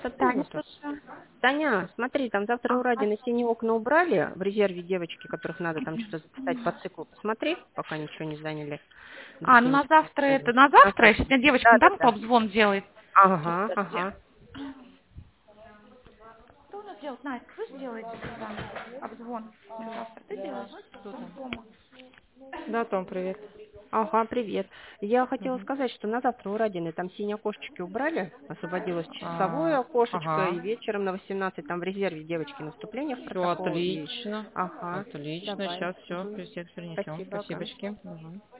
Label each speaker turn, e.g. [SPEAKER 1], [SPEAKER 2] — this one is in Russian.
[SPEAKER 1] Таня,
[SPEAKER 2] сотрудника.
[SPEAKER 1] слушаю.
[SPEAKER 2] Таня, смотри, там завтра у
[SPEAKER 1] Ага.
[SPEAKER 2] Радины синие окна убрали в резерве девочки, которых надо там что-то записать по циклу. Посмотри, пока ничего не заняли.
[SPEAKER 1] Ну
[SPEAKER 2] Другие
[SPEAKER 1] на завтра
[SPEAKER 2] информации.
[SPEAKER 1] это, на
[SPEAKER 2] На
[SPEAKER 1] завтра? Я
[SPEAKER 2] завтра.
[SPEAKER 1] сегодня девочкам
[SPEAKER 2] Да, да,
[SPEAKER 1] там, кто
[SPEAKER 2] да.
[SPEAKER 1] обзвон делает. Сейчас,
[SPEAKER 2] Ага,
[SPEAKER 1] подожди.
[SPEAKER 2] ага.
[SPEAKER 1] Кто у нас делает? Настя, вы же делаете всегда обзвон на завтра? Ты делаешь?
[SPEAKER 3] Кто там?
[SPEAKER 1] Дома.
[SPEAKER 3] Да, Том, привет.
[SPEAKER 2] Ага, привет. Я хотела
[SPEAKER 3] Мгм.
[SPEAKER 2] сказать, что на завтра у Радины там синие окошечки убрали, освободилось часовое окошечко, и
[SPEAKER 3] Ага.
[SPEAKER 2] вечером на 18 там в резерве девочки наступления в
[SPEAKER 3] Все
[SPEAKER 2] протокол, и...
[SPEAKER 3] отлично.
[SPEAKER 2] Ага,
[SPEAKER 3] Отлично.
[SPEAKER 2] давай.
[SPEAKER 3] Сейчас все
[SPEAKER 2] Мгм.
[SPEAKER 3] всех принесем.
[SPEAKER 2] Спасибо, ага.
[SPEAKER 3] Спасибочки. Мгм.